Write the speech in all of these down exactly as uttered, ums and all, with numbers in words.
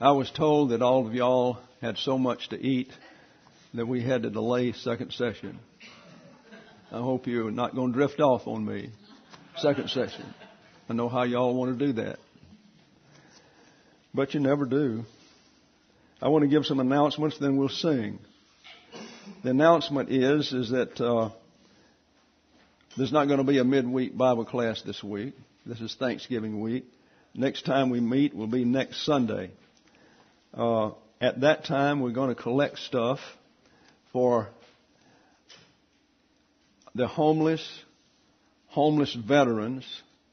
I was told that all of y'all had so much to eat that we had to delay second session. I hope you're not going to drift off on me. Second session. I know how y'all want to do that. But you never do. I want to give some announcements, then we'll sing. The announcement is, is that uh, there's not going to be a midweek Bible class this week. This is Thanksgiving week. Next time we meet will be next Sunday. Uh, at that time, we're going to collect stuff for the homeless, homeless veterans.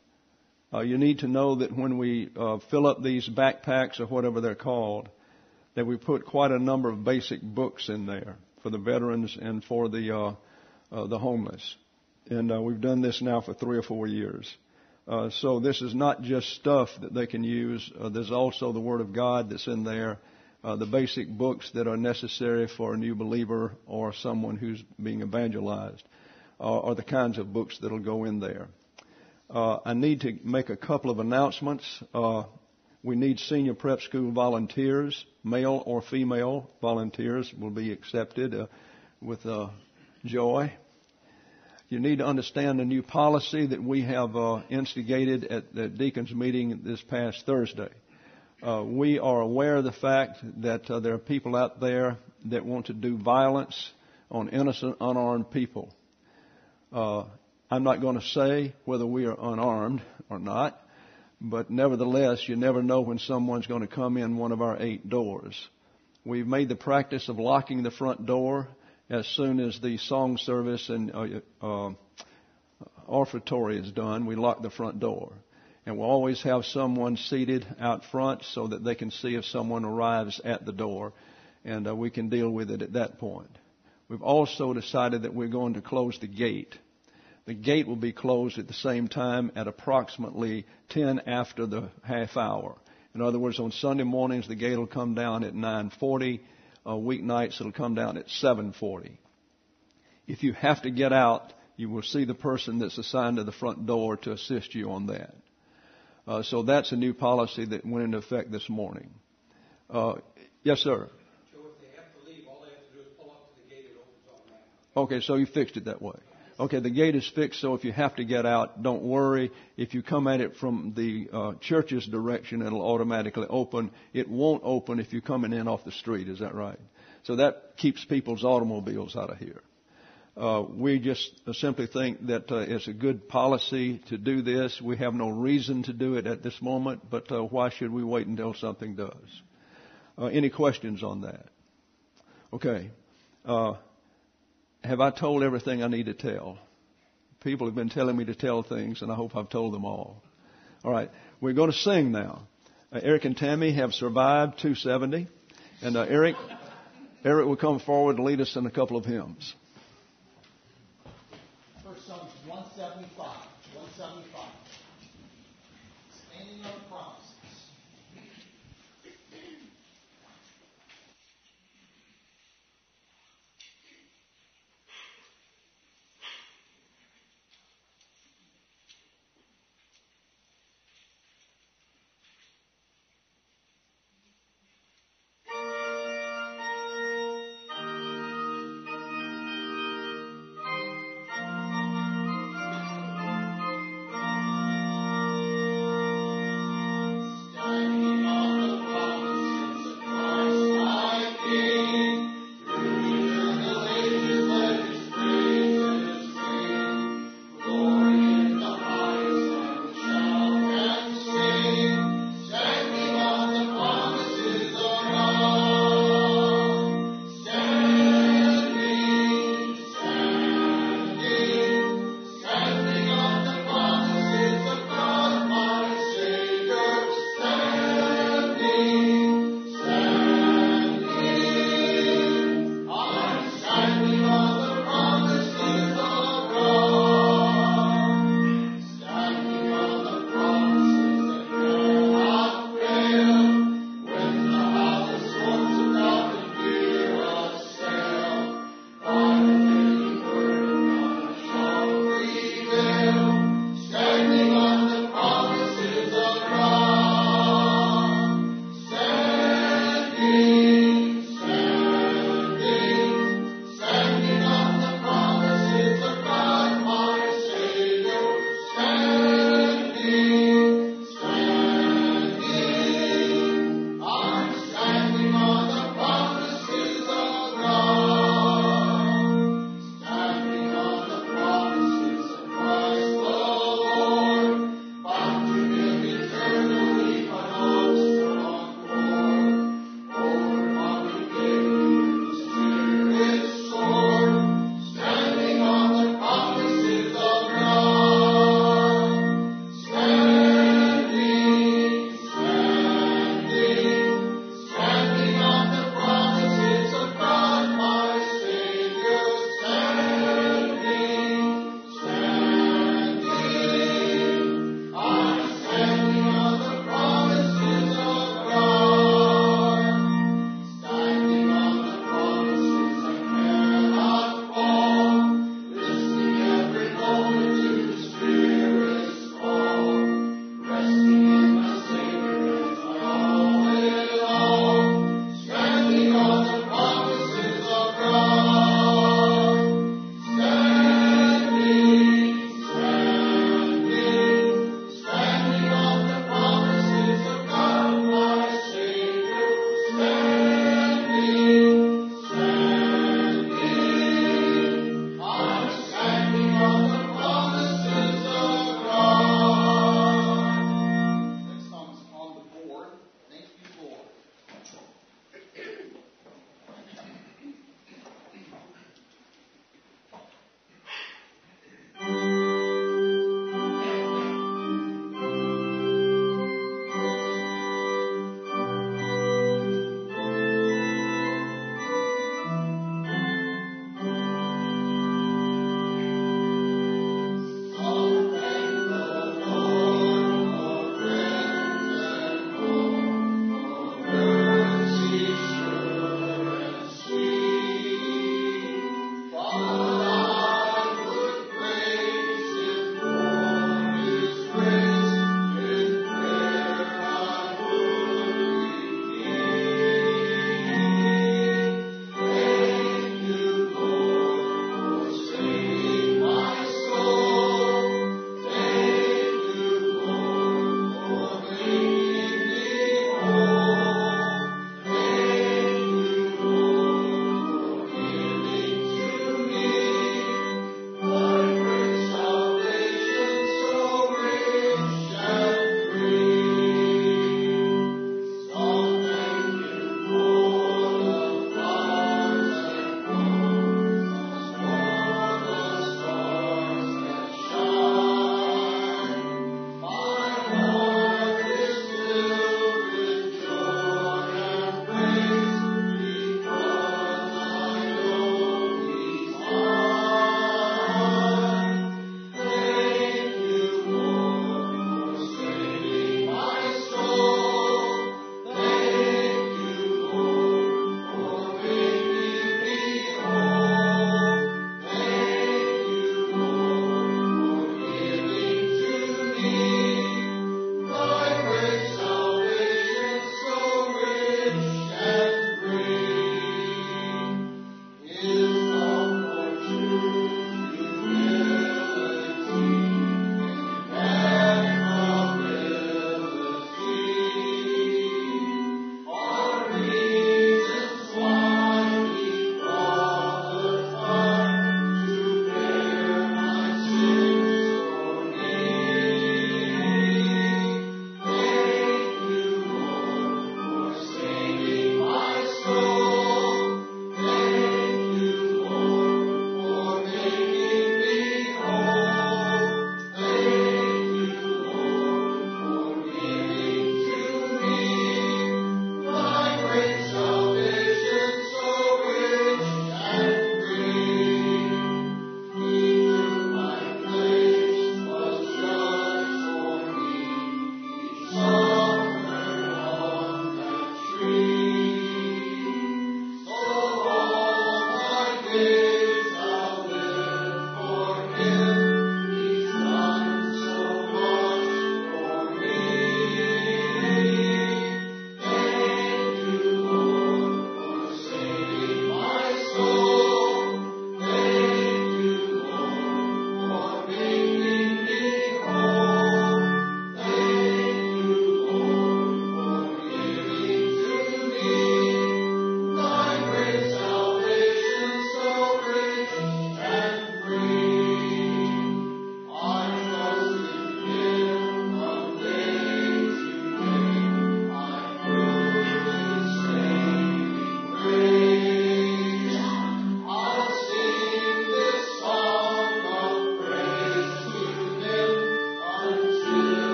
Uh, you need to know that when we uh, fill up these backpacks or whatever they're called, that we put quite a number of basic books in there for the veterans and for the uh, uh, the homeless. And uh, we've done this now for three or four years. Uh, so this is not just stuff that they can use. Uh, there's also the Word of God that's in there, uh, the basic books that are necessary for a new believer or someone who's being evangelized, uh, are the kinds of books that'll go in there. Uh, I need to make a couple of announcements. Uh, we need senior prep school volunteers, male or female volunteers will be accepted uh, with uh, joy. You need to understand the new policy that we have uh, instigated at the deacons meeting this past Thursday. Uh, we are aware of the fact that uh, there are people out there that want to do violence on innocent, unarmed people. Uh, I'm not going to say whether we are unarmed or not, but nevertheless, you never know when someone's going to come in one of our eight doors. We've made the practice of locking the front door as soon as the song service and uh, uh, offertory is done. We lock the front door. And we'll always have someone seated out front so that they can see if someone arrives at the door, and uh, we can deal with it at that point. We've also decided that we're going to close the gate. The gate will be closed at the same time at approximately ten after the half hour. In other words, on Sunday mornings, the gate will come down at nine forty. Uh, weeknights, it'll come down at seven forty. If you have to get out, you will see the person that's assigned to the front door to assist you on that. Uh, so that's a new policy that went into effect this morning. Uh, yes, sir. So if they have to leave, all they have to do is pull up to the gate, it opens automatically. Okay, so you fixed it that way. Okay, the gate is fixed, so if you have to get out, don't worry. If you come at it from the uh, church's direction, it'll automatically open. It won't open if you're coming in off the street. Is that right? So that keeps people's automobiles out of here. Uh, we just simply think that uh, it's a good policy to do this. We have no reason to do it at this moment, but uh, why should we wait until something does? Uh, any questions on that? Okay. Uh, Have I told everything I need to tell? People have been telling me to tell things, and I hope I've told them all. All right, we're going to sing now. Uh, Eric and Tammy have survived two seventy, and uh, Eric, Eric will come forward and lead us in a couple of hymns. First song is one seventy-five. one seventy-five. Standing on the promises.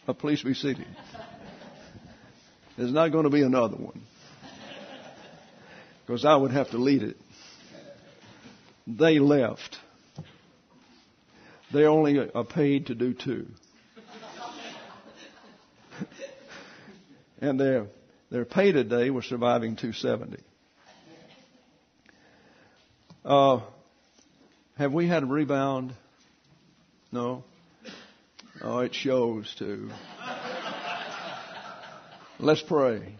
Uh, please be seated. There's not going to be another one, because I would have to lead it. They left. They only are paid to do two. And their their pay today was surviving two seventy. Uh, have we had a rebound? No? Oh, it shows too. Let's pray.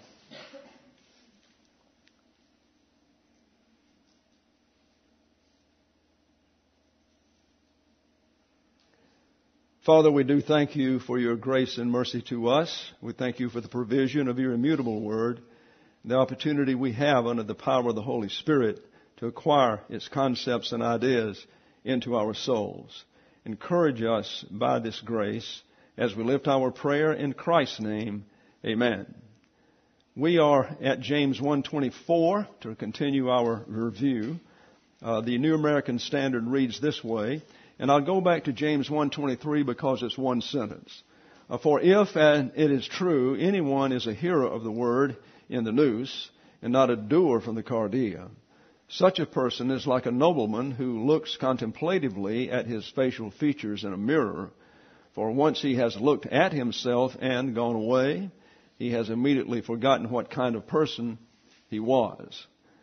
Father, we do thank you for your grace and mercy to us. We thank you for the provision of your immutable word, the opportunity we have under the power of the Holy Spirit to acquire its concepts and ideas into our souls. Encourage us by this grace as we lift our prayer in Christ's name. Amen. We are at James one twenty-four to continue our review. Uh, the New American Standard reads this way, and I'll go back to James one twenty-three because it's one sentence. Uh, For if, and it is true, anyone is a hearer of the word in the nous, and not a doer from the cardia, such a person is like a nobleman who looks contemplatively at his facial features in a mirror. For once he has looked at himself and gone away, he has immediately forgotten what kind of person he was.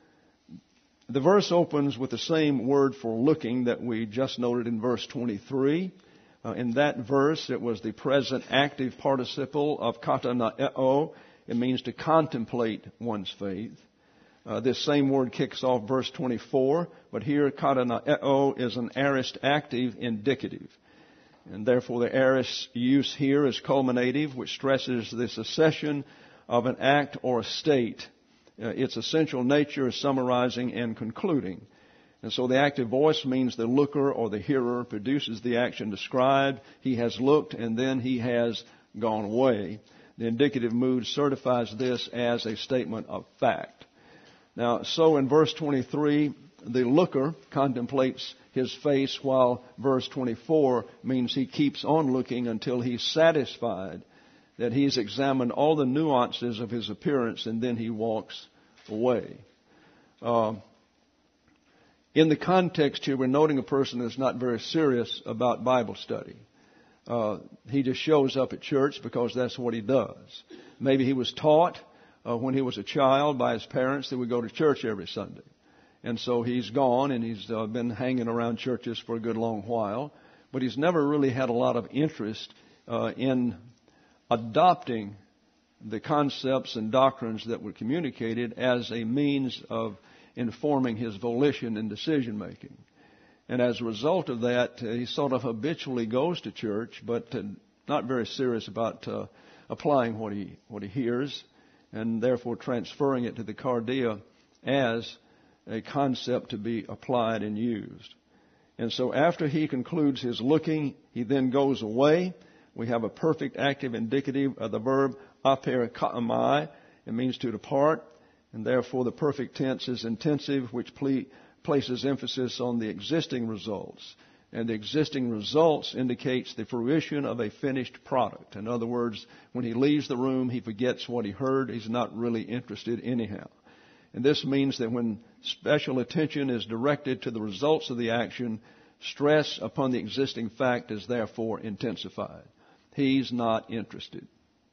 The verse opens with the same word for looking that we just noted in verse twenty-three. Uh, in that verse, it was the present active participle of katanaeo. It means to contemplate one's faith. Uh, this same word kicks off verse twenty-four, but here katanaeo is an aorist active indicative. And therefore the aorist use here is culminative, which stresses the succession of an act or a state. Uh, its essential nature is summarizing and concluding. And so the active voice means the looker or the hearer produces the action described. He has looked and then he has gone away. The indicative mood certifies this as a statement of fact. Now, so in verse twenty-three, the looker contemplates his face, while verse twenty-four means he keeps on looking until he's satisfied that he's examined all the nuances of his appearance, and then he walks away. Uh, in the context here, we're noting a person that's not very serious about Bible study. Uh, he just shows up at church because that's what he does. Maybe he was taught uh, when he was a child by his parents that we go to church every Sunday. And so he's gone and he's uh, been hanging around churches for a good long while. But he's never really had a lot of interest uh, in adopting the concepts and doctrines that were communicated as a means of informing his volition and decision making. And as a result of that, uh, he sort of habitually goes to church, but uh, not very serious about uh, applying what he what he hears, and therefore transferring it to the cardia as a concept to be applied and used. And so after he concludes his looking, he then goes away. We have a perfect active indicative of the verb aperikaamai. It means to depart, and therefore the perfect tense is intensive, which ple- places emphasis on the existing results. And the existing results indicates the fruition of a finished product. In other words, when he leaves the room, he forgets what he heard. He's not really interested anyhow. And this means that when special attention is directed to the results of the action, stress upon the existing fact is therefore intensified. He's not interested.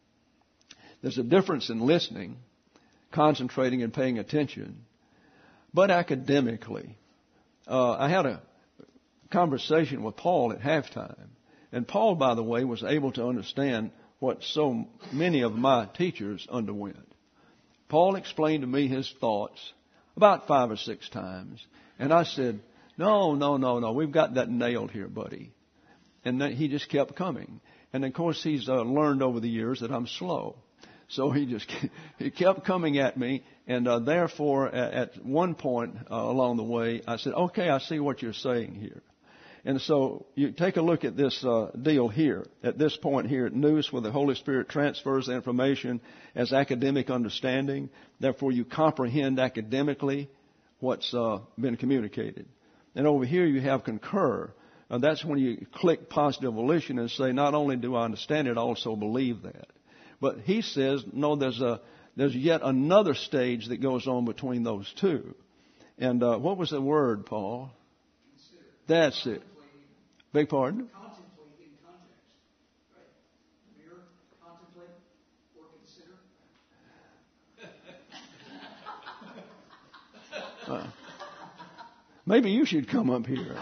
There's a difference in listening, concentrating and paying attention, but academically. Uh, I had a conversation with Paul at halftime, and Paul, by the way, was able to understand what so many of my teachers underwent. Paul explained to me his thoughts about five or six times. And I said, no, no, no, no, we've got that nailed here, buddy. And then he just kept coming. And of course, he's uh, learned over the years that I'm slow. So he just he kept coming at me. And uh, therefore, at, at one point uh, along the way, I said, okay, I see what you're saying here. And so you take a look at this uh, deal here. At this point here at nous, where the Holy Spirit transfers the information as academic understanding. Therefore, you comprehend academically what's uh, been communicated. And over here you have concur. uh, that's when you click positive volition and say, not only do I understand it, I also believe that. But he says, no, there's a there's yet another stage that goes on between those two. And uh, what was the word, Paul? Consider. That's it. Beg pardon? Contemplate in context. Right? Mirror, contemplate, or consider. Uh, maybe you should come up here.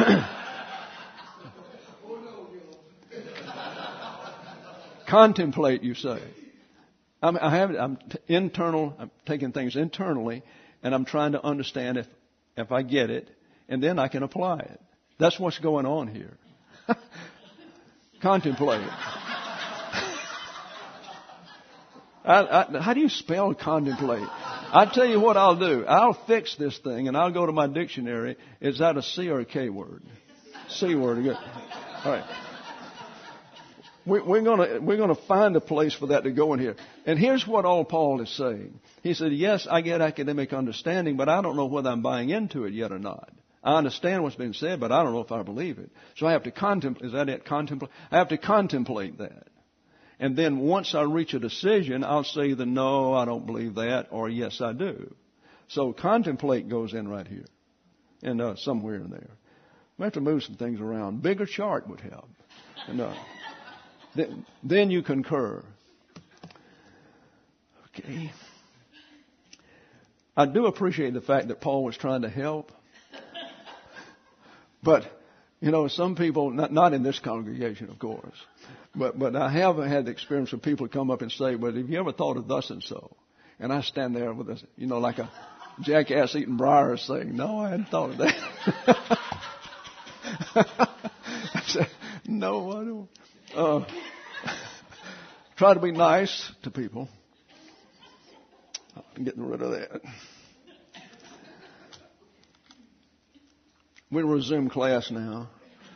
Contemplate, you say. I'm, I have, I'm t- internal. I'm taking things internally, and I'm trying to understand if, if I get it, and then I can apply it. That's what's going on here. Contemplate. I, I, how do you spell contemplate? I'll tell you what I'll do. I'll fix this thing, and I'll go to my dictionary. Is that a C or a K word? C word. Good. All right. We, we're gonna we're gonna find a place for that to go in here. And here's what all Paul is saying. He said, "Yes, I get academic understanding, but I don't know whether I'm buying into it yet or not. I understand what's been said, but I don't know if I believe it. So I have to contemplate. Is that it? Contemplate. I have to contemplate that." And then once I reach a decision, I'll say either no, I don't believe that, or yes, I do. So contemplate goes in right here, and uh, somewhere in there. We have to move some things around. Bigger chart would help. And, uh, then, then you concur. Okay. I do appreciate the fact that Paul was trying to help, but you know, some people, not, not in this congregation, of course, but, but I have had the experience of people come up and say, "But have you ever thought of thus and so?" And I stand there with a, you know, like a jackass eating briars saying, "No, I hadn't thought of that." I said, "No, I don't." Uh, try to be nice to people. I'm getting rid of that. We'll resume class now.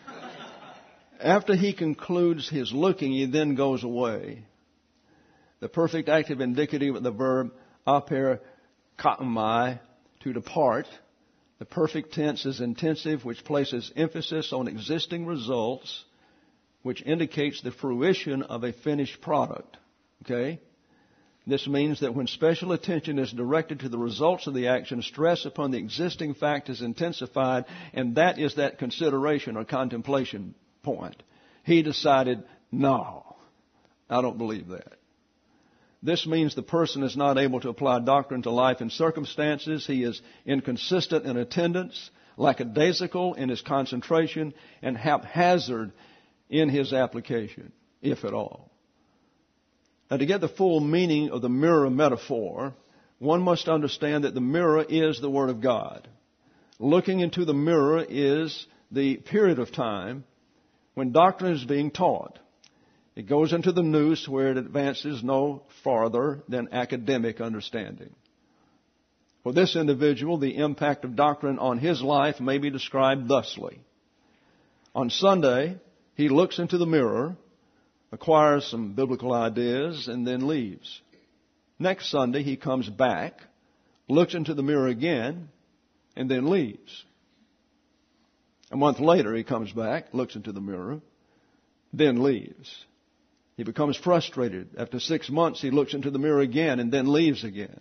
After he concludes his looking, he then goes away. The perfect active indicative of the verb aper katamai, to depart. The perfect tense is intensive, which places emphasis on existing results, which indicates the fruition of a finished product. Okay? This means that when special attention is directed to the results of the action, stress upon the existing fact is intensified, and that is that consideration or contemplation point. He decided, no, I don't believe that. This means the person is not able to apply doctrine to life and circumstances. He is inconsistent in attendance, lackadaisical in his concentration, and haphazard in his application, if at all. Now, to get the full meaning of the mirror metaphor, one must understand that the mirror is the Word of God. Looking into the mirror is the period of time when doctrine is being taught. It goes into the nous where it advances no farther than academic understanding. For this individual, the impact of doctrine on his life may be described thusly. On Sunday, he looks into the mirror, acquires some biblical ideas, and then leaves. Next Sunday, he comes back, looks into the mirror again, and then leaves. A month later, he comes back, looks into the mirror, then leaves. He becomes frustrated. After six months, he looks into the mirror again and then leaves again.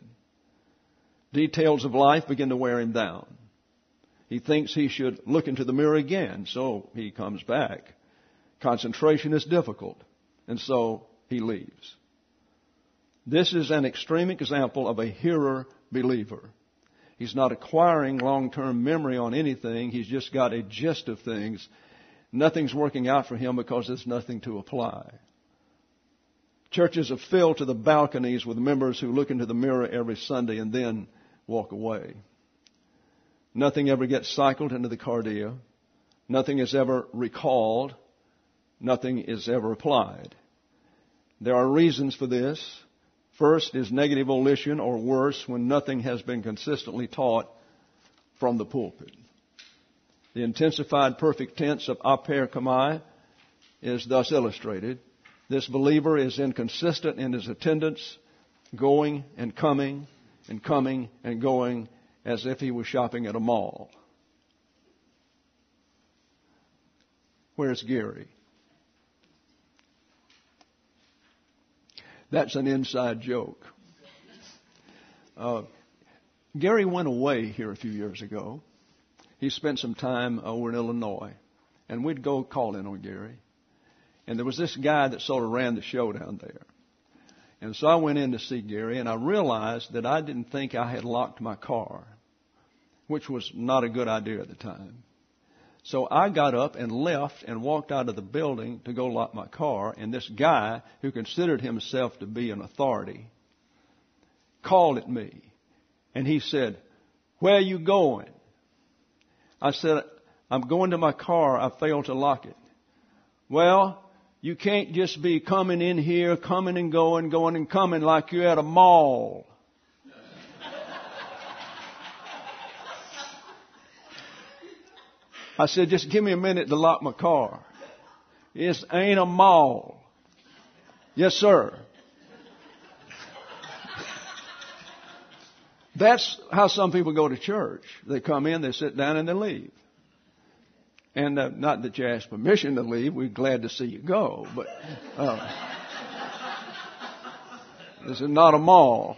Details of life begin to wear him down. He thinks he should look into the mirror again, so he comes back. Concentration is difficult, and so he leaves. This is an extreme example of a hearer believer. He's not acquiring long-term memory on anything. He's just got a gist of things. Nothing's working out for him because there's nothing to apply. Churches are filled to the balconies with members who look into the mirror every Sunday and then walk away. Nothing ever gets cycled into the cardia. Nothing is ever recalled. Nothing is ever applied. There are reasons for this. First is negative volition, or worse, when nothing has been consistently taught from the pulpit. The intensified perfect tense of aper kamai is thus illustrated. This believer is inconsistent in his attendance, going and coming and coming and going as if he was shopping at a mall. Where's Gary? That's an inside joke. Uh, Gary went away here a few years ago. He spent some time over in Illinois, and we'd go call in on Gary. And there was this guy that sort of ran the show down there. And so I went in to see Gary, and I realized that I didn't think I had locked my car, which was not a good idea at the time. So I got up and left and walked out of the building to go lock my car, and this guy, who considered himself to be an authority, called at me, and he said, "Where are you going?" I said, "I'm going to my car. I failed to lock it." "Well, you can't just be coming in here, coming and going, going and coming like you're at a mall." I said, "Just give me a minute to lock my car. It ain't a mall." "Yes, sir." That's how some people go to church. They come in, they sit down, and they leave. And uh, not that you ask permission to leave. We're glad to see you go. But uh, this is not a mall.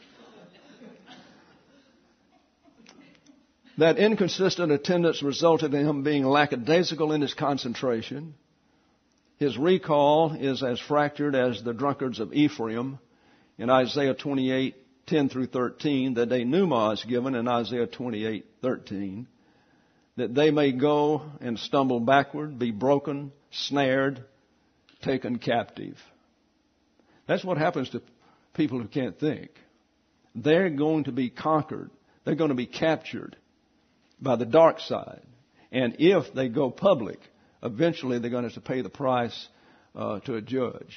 That inconsistent attendance resulted in him being lackadaisical in his concentration. His recall is as fractured as the drunkards of Ephraim in Isaiah twenty-eight, ten through thirteen, the denouement is given in Isaiah twenty-eight, thirteen, that they may go and stumble backward, be broken, snared, taken captive. That's what happens to people who can't think. They're going to be conquered. They're going to be captured by the dark side. And if they go public, eventually they're going to have to pay the price uh, to a judge.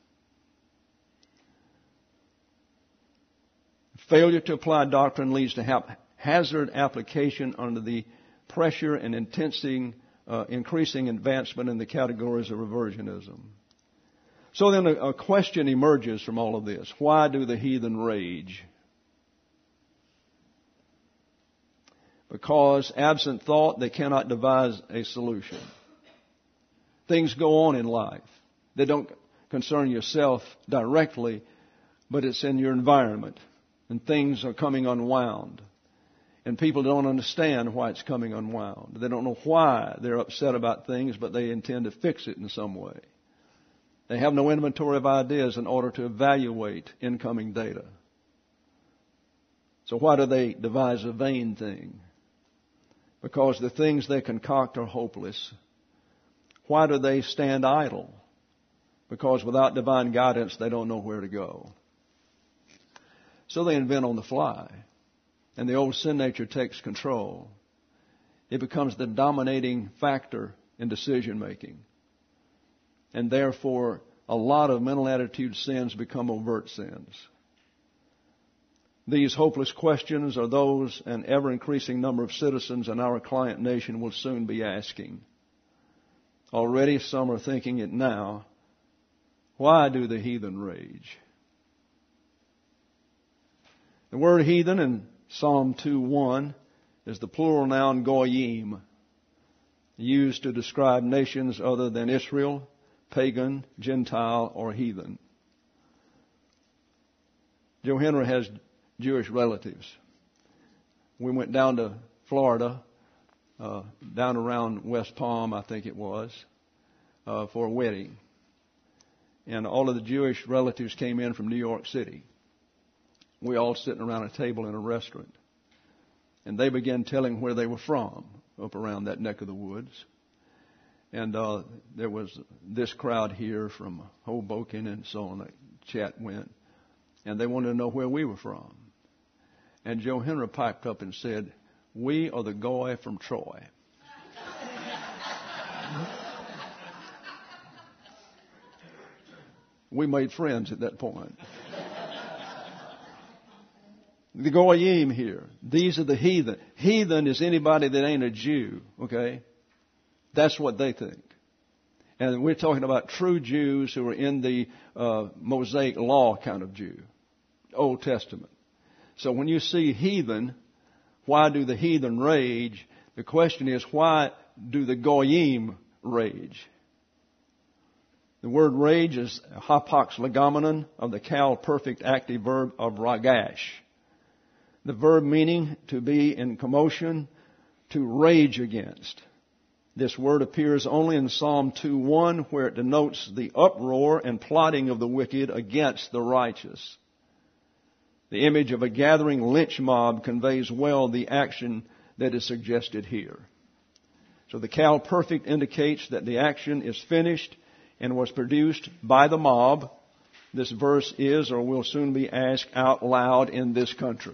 Failure to apply doctrine leads to haphazard application under the pressure and intensity, uh, increasing advancement in the categories of reversionism. So then a, a question emerges from all of this. Why do the heathen rage? Because absent thought, they cannot devise a solution. Things go on in life. They don't concern yourself directly, but it's in your environment. And things are coming unwound. And people don't understand why it's coming unwound. They don't know why they're upset about things, but they intend to fix it in some way. They have no inventory of ideas in order to evaluate incoming data. So why do they devise a vain thing? Because the things they concoct are hopeless. Why do they stand idle? Because without divine guidance, they don't know where to go. So they invent on the fly. And the old sin nature takes control. It becomes the dominating factor in decision making. And therefore, a lot of mental attitude sins become overt sins. These hopeless questions are those an ever-increasing number of citizens in our client nation will soon be asking. Already some are thinking it now. Why do the heathen rage? The word heathen in Psalm two one is the plural noun goyim, used to describe nations other than Israel, pagan, Gentile, or heathen. Joe Henry has Jewish relatives. We went down to Florida, uh, down around West Palm, I think it was, uh, for a wedding. And all of the Jewish relatives came in from New York City. We all sitting around a table in a restaurant. And they began telling where they were from, up around that neck of the woods. And uh, there was this crowd here from Hoboken and so on. That chat went. And they wanted to know where we were from. And Joe Henry piped up and said, "We are the Goy from Troy." We made friends at that point. The Goyim here. These are the heathen. Heathen is anybody that ain't a Jew, okay? That's what they think. And we're talking about true Jews who are in the uh, Mosaic law kind of Jew, Old Testament. So when you see heathen, why do the heathen rage? The question is, why do the Goyim rage. The word rage is a hapax legomenon of the Cal perfect active verb of ragash. The verb meaning to be in commotion, to rage against. This word appears only in Psalm two one, where it denotes the uproar and plotting of the wicked against the righteous. The image of a gathering lynch mob conveys well the action that is suggested here. So the Cal perfect indicates that the action is finished and was produced by the mob. This verse is or will soon be asked out loud in this country.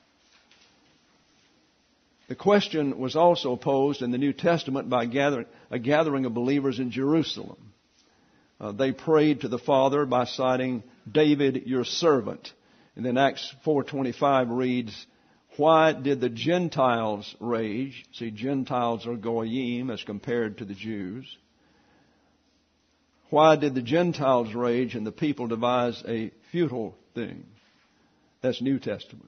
The question was also posed in the New Testament by gather, a gathering of believers in Jerusalem. Uh, they prayed to the Father by citing David, your servant. And then Acts four twenty-five reads, why did the Gentiles rage? See, Gentiles are goyim as compared to the Jews. Why did the Gentiles rage and the people devise a futile thing? That's New Testament.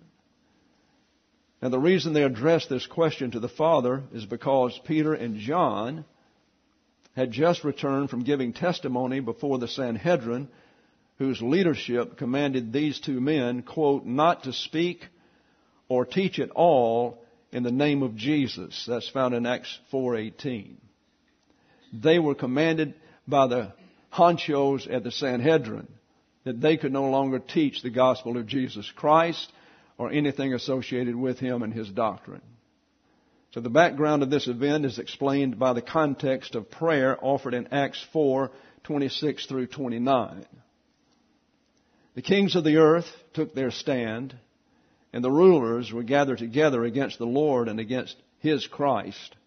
And the reason they addressed this question to the Father is because Peter and John had just returned from giving testimony before the Sanhedrin, whose leadership commanded these two men, quote, not to speak or teach at all in the name of Jesus. That's found in Acts four eighteen. They were commanded by the honchos at the Sanhedrin that they could no longer teach the gospel of Jesus Christ or anything associated with him and his doctrine. So the background of this event is explained by the context of prayer offered in Acts four twenty-six through twenty-nine. The kings of the earth took their stand, and the rulers were gathered together against the Lord and against his Christ.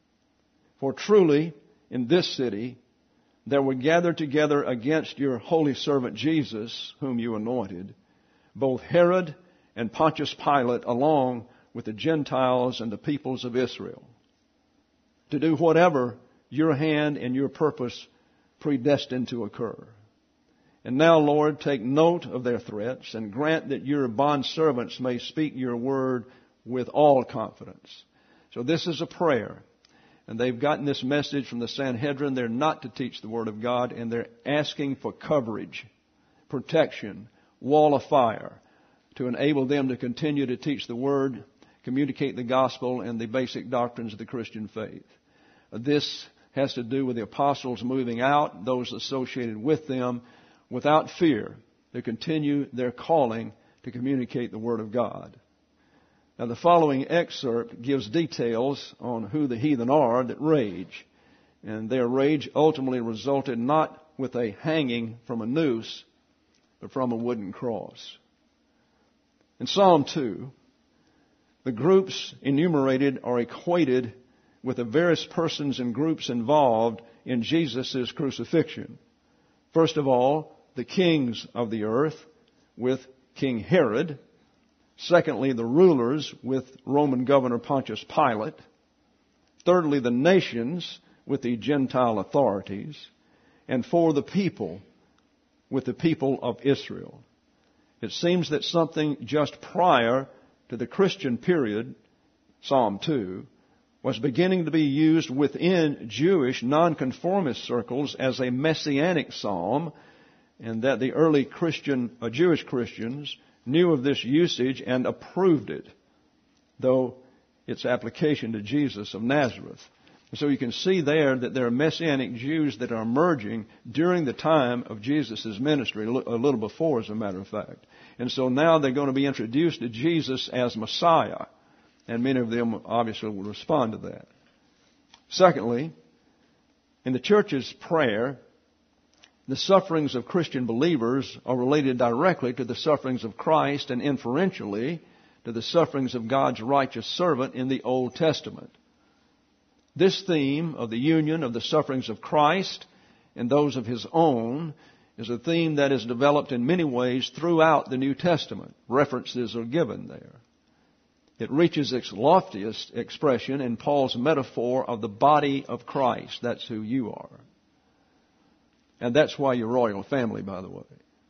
For truly, in this city, there were gathered together against your holy servant Jesus, whom you anointed, both Herod and Pontius Pilate, along with the Gentiles and the peoples of Israel, to do whatever your hand and your purpose predestined to occur. And now, Lord, take note of their threats and grant that your bondservants may speak your word with all confidence. So this is a prayer. And they've gotten this message from the Sanhedrin. They're not to teach the word of God, and they're asking for coverage, protection, wall of fire to enable them to continue to teach the word, communicate the gospel, and the basic doctrines of the Christian faith. This has to do with the apostles moving out, those associated with them, without fear, to continue their calling to communicate the Word of God. Now, the following excerpt gives details on who the heathen are that rage. And their rage ultimately resulted not with a hanging from a noose, but from a wooden cross. In Psalm two, the groups enumerated are equated with the various persons and groups involved in Jesus' crucifixion. First of all, the kings of the earth with King Herod. Secondly, the rulers with Roman governor Pontius Pilate. Thirdly, the nations with the Gentile authorities. And for the people with the people of Israel. It seems that something just prior to the Christian period, Psalm two, was beginning to be used within Jewish nonconformist circles as a messianic psalm, and that the early Christian, uh, Jewish Christians knew of this usage and approved it, though its application to Jesus of Nazareth. And so you can see there that there are Messianic Jews that are emerging during the time of Jesus' ministry, a little before, as a matter of fact. And so now they're going to be introduced to Jesus as Messiah, and many of them obviously will respond to that. Secondly, in the church's prayer, the sufferings of Christian believers are related directly to the sufferings of Christ and inferentially to the sufferings of God's righteous servant in the Old Testament. This theme of the union of the sufferings of Christ and those of His own is a theme that is developed in many ways throughout the New Testament. References are given there. It reaches its loftiest expression in Paul's metaphor of the body of Christ. That's who you are. And that's why you're royal family, by the way.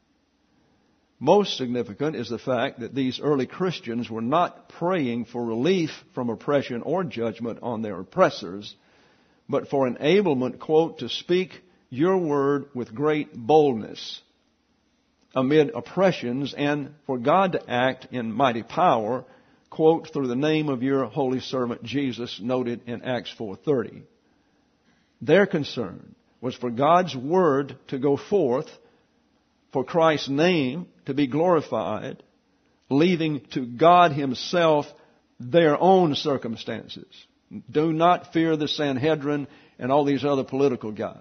Most significant is the fact that these early Christians were not praying for relief from oppression or judgment on their oppressors, but for enablement, quote, to speak your word with great boldness amid oppressions, and for God to act in mighty power, quote, through the name of your holy servant Jesus, noted in Acts four thirty. Their concern was for God's word to go forth, for Christ's name to be glorified, leaving to God himself their own circumstances. Do not fear the Sanhedrin and all these other political guys.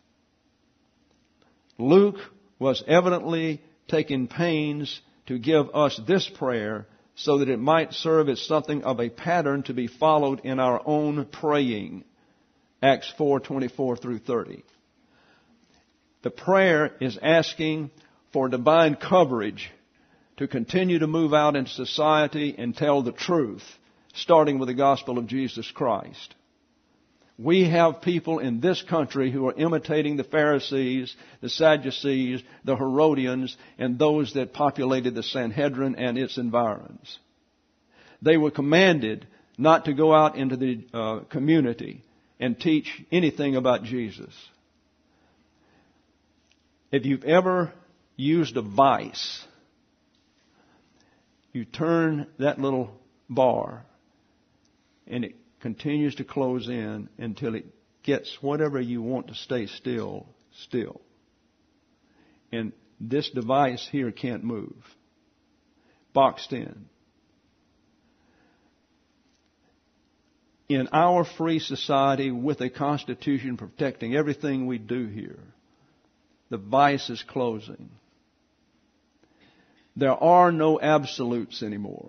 Luke was evidently taking pains to give us this prayer so that it might serve as something of a pattern to be followed in our own praying. Acts four twenty-four through thirty. The prayer is asking for divine coverage to continue to move out into society and tell the truth, starting with the gospel of Jesus Christ. We have people in this country who are imitating the Pharisees, the Sadducees, the Herodians, and those that populated the Sanhedrin and its environs. They were commanded not to go out into the uh, community and teach anything about Jesus. If you've ever used a vice, you turn that little bar and it continues to close in until it gets whatever you want to stay still, still. And this device here can't move. Boxed in. In our free society with a constitution protecting everything we do here, the vice is closing. There are no absolutes anymore.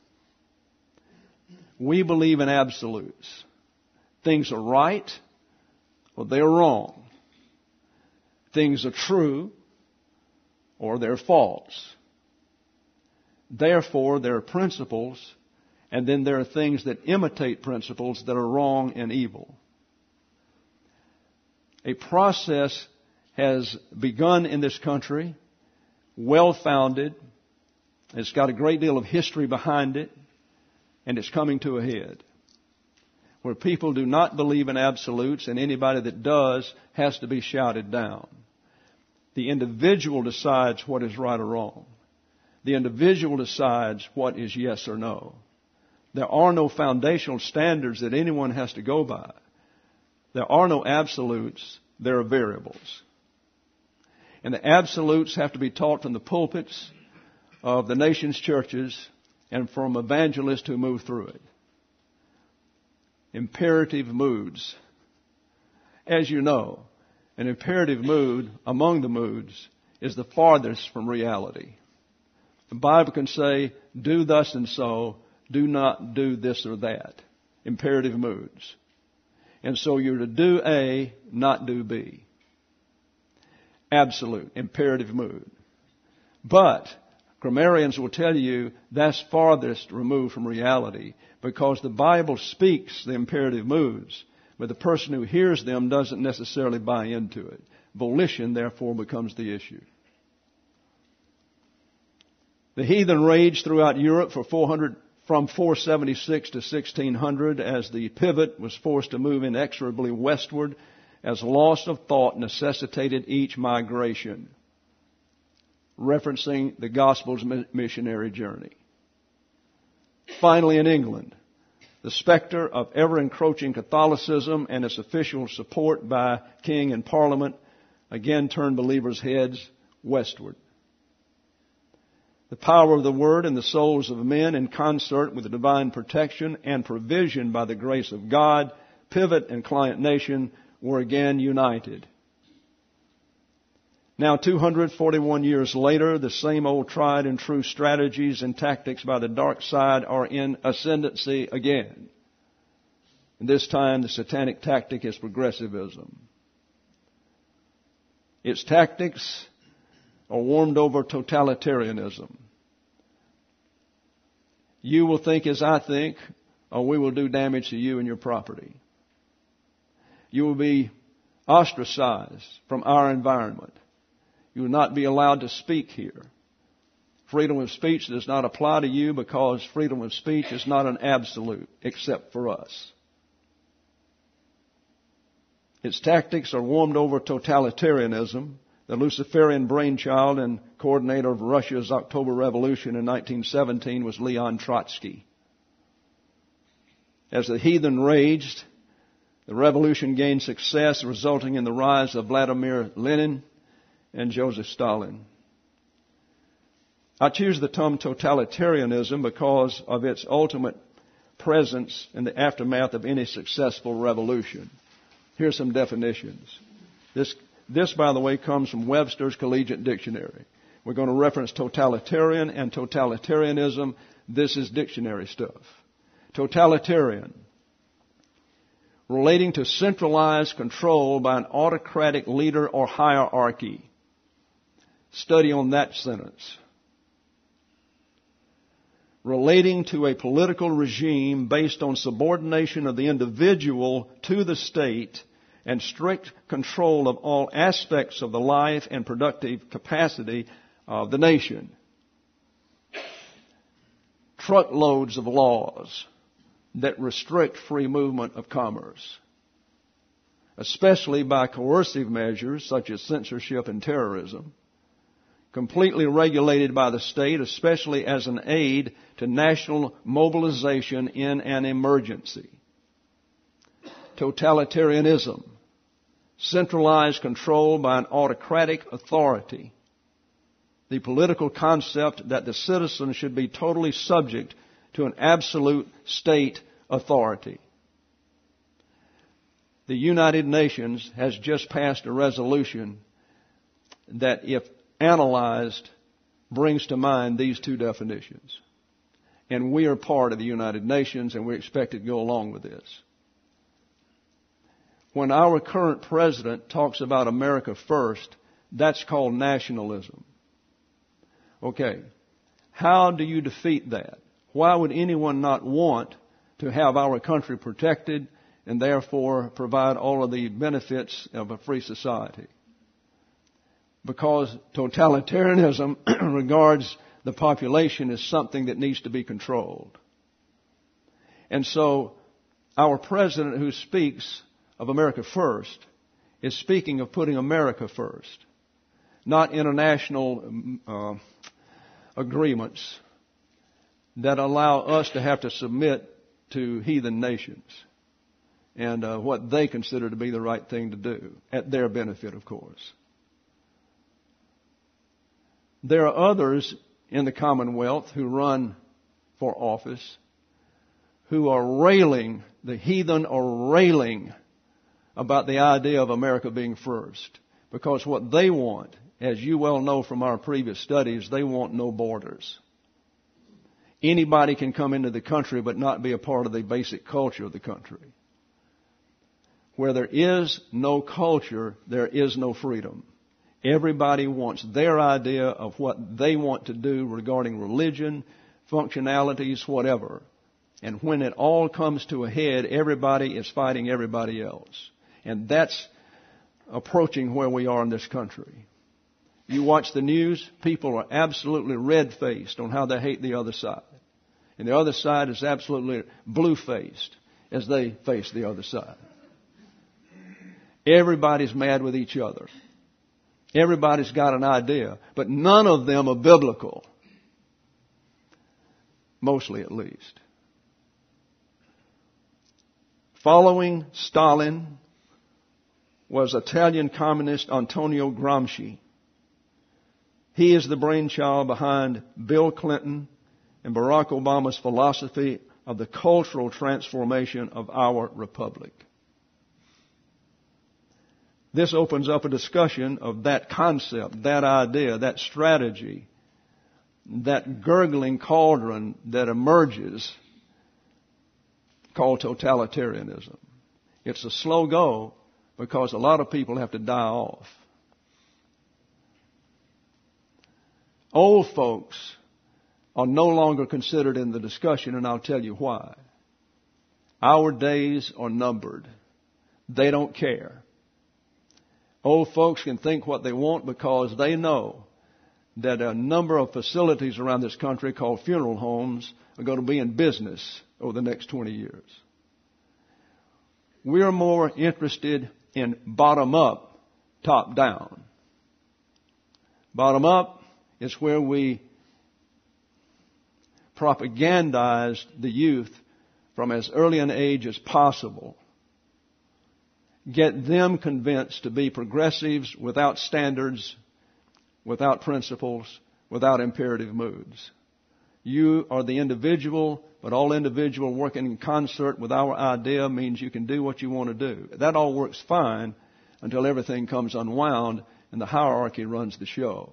We believe in absolutes. Things are right or they're wrong. Things are true or they're false. Therefore, there are principles, and then there are things that imitate principles that are wrong and evil. A process has begun in this country, well-founded. It's got a great deal of history behind it, and it's coming to a head, where people do not believe in absolutes, and anybody that does has to be shouted down. The individual decides what is right or wrong. The individual decides what is yes or no. There are no foundational standards that anyone has to go by. There are no absolutes. There are variables. And the absolutes have to be taught from the pulpits of the nation's churches and from evangelists who move through it. Imperative moods. As you know, an imperative mood among the moods is the farthest from reality. The Bible can say, do thus and so, do not do this or that. Imperative moods. And so you're to do A, not do B. Absolute, imperative mood. But grammarians will tell you that's farthest removed from reality, because the Bible speaks the imperative moods, but the person who hears them doesn't necessarily buy into it. Volition, therefore, becomes the issue. The heathen raged throughout Europe for four hundred, from four seventy-six to sixteen hundred, as the pivot was forced to move inexorably westward, as loss of thought necessitated each migration, referencing the gospel's missionary journey. Finally, in England, the specter of ever-encroaching Catholicism and its official support by king and parliament again turned believers' heads westward. The power of the Word in the souls of men, in concert with the divine protection and provision by the grace of God, pivot and client nation were again united. Now, two hundred forty-one years later, the same old tried and true strategies and tactics by the dark side are in ascendancy again. And this time, the satanic tactic is progressivism. Its tactics are warmed over totalitarianism. You will think as I think, or we will do damage to you and your property. You will be ostracized from our environment. You will not be allowed to speak here. Freedom of speech does not apply to you because freedom of speech is not an absolute except for us. Its tactics are warmed over totalitarianism. The Luciferian brainchild and coordinator of Russia's October Revolution in nineteen seventeen was Leon Trotsky. As the heathen raged, the revolution gained success, resulting in the rise of Vladimir Lenin and Joseph Stalin. I choose the term totalitarianism because of its ultimate presence in the aftermath of any successful revolution. Here's some definitions. This, this, by the way, comes from Webster's Collegiate Dictionary. We're going to reference totalitarian and totalitarianism. This is dictionary stuff. Totalitarian, relating to centralized control by an autocratic leader or hierarchy. Study on that sentence. Relating to a political regime based on subordination of the individual to the state and strict control of all aspects of the life and productive capacity of the nation. Truckloads of laws that restrict free movement of commerce, especially by coercive measures such as censorship and terrorism. Completely regulated by the state, especially as an aid to national mobilization in an emergency. Totalitarianism, centralized control by an autocratic authority. The political concept that the citizen should be totally subject to an absolute state authority. The United Nations has just passed a resolution that, if analyzed, brings to mind these two definitions. And we are part of the United Nations, and we're expected to go along with this. When our current president talks about America first, that's called nationalism. Okay, how do you defeat that? Why would anyone not want to have our country protected and therefore provide all of the benefits of a free society? Because totalitarianism regards the population as something that needs to be controlled. And so our president, who speaks of America first, is speaking of putting America first, not international uh, agreements that allow us to have to submit to heathen nations and uh, what they consider to be the right thing to do, at their benefit, of course. There are others in the Commonwealth who run for office who are railing, the heathen are railing about the idea of America being first. Because what they want, as you well know from our previous studies, they want no borders. Anybody can come into the country but not be a part of the basic culture of the country. Where there is no culture, there is no freedom. Everybody wants their idea of what they want to do regarding religion, functionalities, whatever. And when it all comes to a head, everybody is fighting everybody else. And that's approaching where we are in this country. You watch the news, people are absolutely red-faced on how they hate the other side. And the other side is absolutely blue-faced as they face the other side. Everybody's mad with each other. Everybody's got an idea, but none of them are biblical. Mostly, at least. Following Stalin was Italian communist Antonio Gramsci. He is the brainchild behind Bill Clinton and Barack Obama's philosophy of the cultural transformation of our republic. This opens up a discussion of that concept, that idea, that strategy, that gurgling cauldron that emerges called totalitarianism. It's a slow go because a lot of people have to die off. Old folks are no longer considered in the discussion, and I'll tell you why. Our days are numbered. They don't care. Old folks can think what they want because they know that a number of facilities around this country called funeral homes are going to be in business over the next twenty years. We are more interested in bottom up, top down. Bottom up is where we propagandize the youth from as early an age as possible. Get them convinced to be progressives without standards, without principles, without imperative moods. You are the individual, but all individual working in concert with our idea means you can do what you want to do. That all works fine until everything comes unwound and the hierarchy runs the show.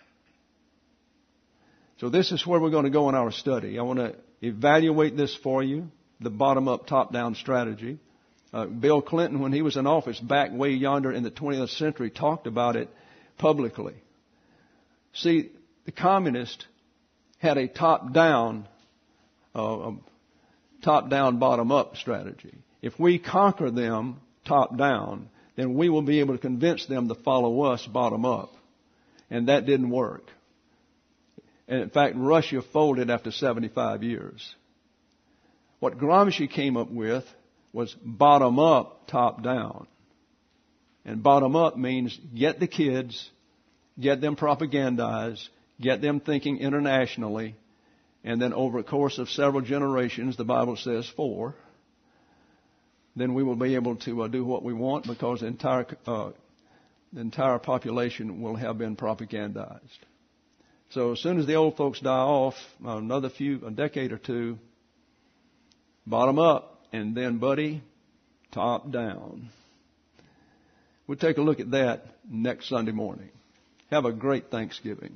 So this is where we're going to go in our study. I want to evaluate this for you, the bottom-up, top-down strategy. Uh, Bill Clinton, when he was in office back way yonder in the twentieth century, talked about it publicly. See, the communists had a top-down, uh, top-down, bottom-up strategy. If we conquer them top-down, then we will be able to convince them to follow us bottom-up. And that didn't work. And in fact, Russia folded after seventy-five years. What Gramsci came up with was bottom-up, top-down. And bottom-up means get the kids, get them propagandized, get them thinking internationally, and then over a course of several generations, the Bible says four, then we will be able to uh, do what we want because the entire, uh, the entire population will have been propagandized. So as soon as the old folks die off, another few, a decade or two, bottom up, and then, buddy, top down. We'll take a look at that next Sunday morning. Have a great Thanksgiving.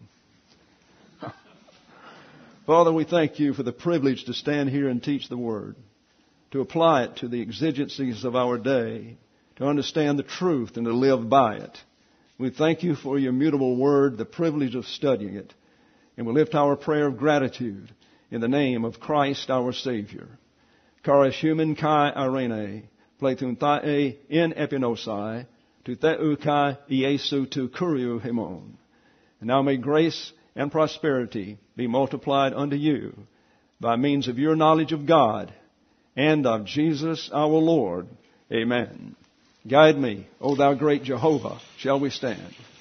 Father, we thank you for the privilege to stand here and teach the Word, to apply it to the exigencies of our day, to understand the truth and to live by it. We thank you for your immutable Word, the privilege of studying it. And we lift our prayer of gratitude in the name of Christ our Savior. Charis human kai irene, pleitun thae in epinosai, tu theu kai Iesu tu kuriu himon. And now may grace and prosperity be multiplied unto you by means of your knowledge of God and of Jesus our Lord. Amen. Guide me, O thou great Jehovah. Shall we stand?